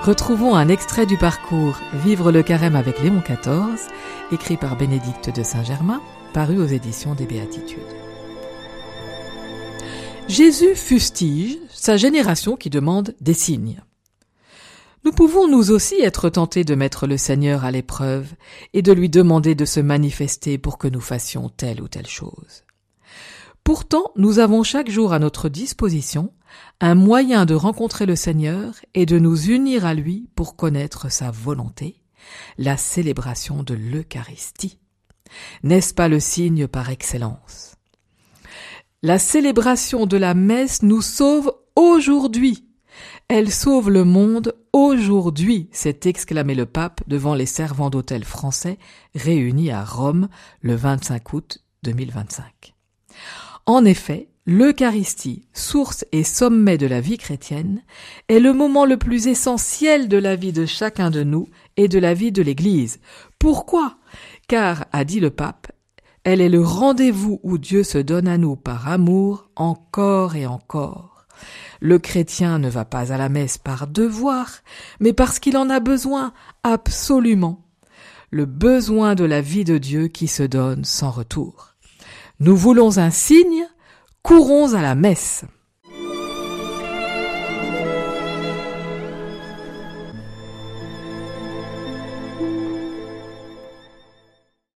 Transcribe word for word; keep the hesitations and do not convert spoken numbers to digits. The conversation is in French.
Retrouvons un extrait du parcours « Vivre le carême avec Léon quatorze », écrit par Bénédicte de Saint-Germain, paru aux éditions des Béatitudes. Jésus fustige sa génération qui demande des signes. Nous pouvons nous aussi être tentés de mettre le Seigneur à l'épreuve et de lui demander de se manifester pour que nous fassions telle ou telle chose. Pourtant, nous avons chaque jour à notre disposition un moyen de rencontrer le Seigneur et de nous unir à lui pour connaître sa volonté, la célébration de l'Eucharistie. N'est-ce pas le signe par excellence ? La célébration de la messe nous sauve aujourd'hui. Elle sauve le monde aujourd'hui, s'est exclamé le pape devant les servants d'autel français réunis à Rome le vingt-cinq août deux mille vingt-cinq. En effet, l'Eucharistie, source et sommet de la vie chrétienne, est le moment le plus essentiel de la vie de chacun de nous et de la vie de l'Église. Pourquoi ? Car, a dit le pape, elle est le rendez-vous où Dieu se donne à nous par amour encore et encore. Le chrétien ne va pas à la messe par devoir, mais parce qu'il en a besoin, absolument. Le besoin de la vie de Dieu qui se donne sans retour. Nous voulons un signe, courons à la messe.